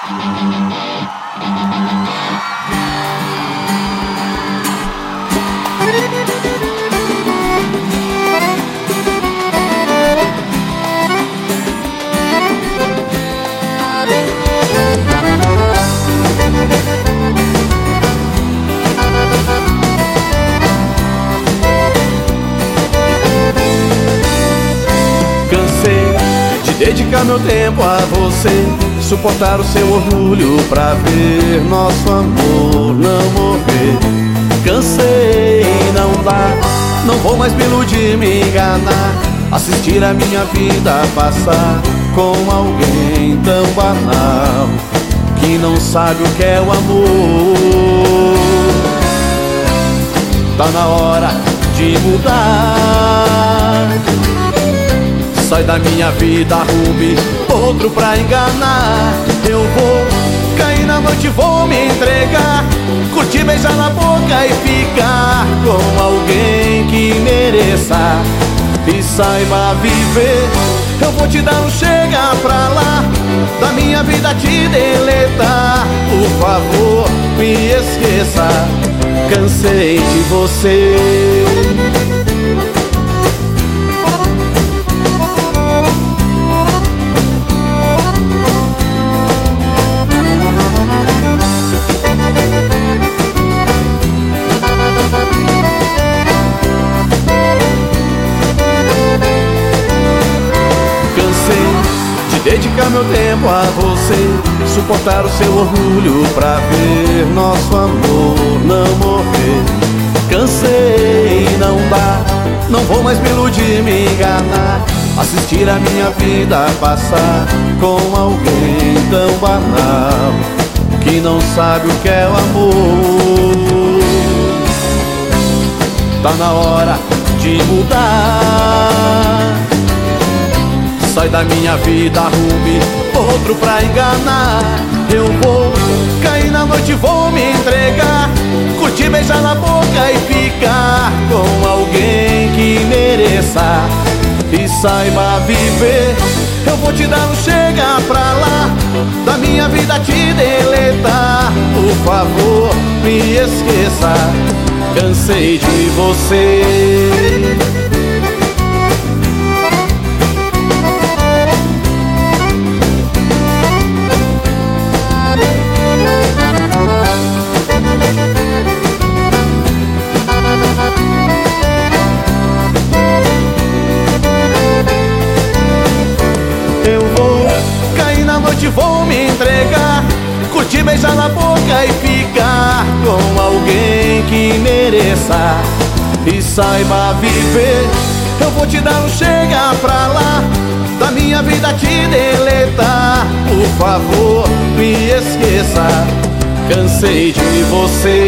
Dedicar meu tempo a você, suportar o seu orgulho pra ver nosso amor não morrer. Cansei, não dá, não vou mais me iludir, me enganar, assistir a minha vida passar com alguém tão banal que não sabe o que é o amor. Tá na hora de mudar. Sai da minha vida, arrume outro pra enganar. Eu vou cair na noite, vou me entregar, curtir, beijar na boca e ficar com alguém que mereça e saiba viver. Eu vou te dar um chega pra lá, da minha vida te deletar. Por favor, me esqueça, cansei de você. Dedicar meu tempo a você, suportar o seu orgulho pra ver nosso amor não morrer. Cansei, não dá, não vou mais me iludir, me enganar, assistir a minha vida passar com alguém tão banal que não sabe o que é o amor. Tá na hora de mudar. Sai da minha vida, arrume outro pra enganar. Eu vou cair na noite, vou me entregar, curtir, beijar na boca e ficar com alguém que mereça e saiba viver. Eu vou te dar um chega pra lá, da minha vida te deletar. Por favor, me esqueça, cansei de você. Vou me entregar, curtir, beijar na boca e ficar com alguém que mereça e saiba viver. Eu vou te dar um chega pra lá, da minha vida te deletar. Por favor, me esqueça, cansei de você.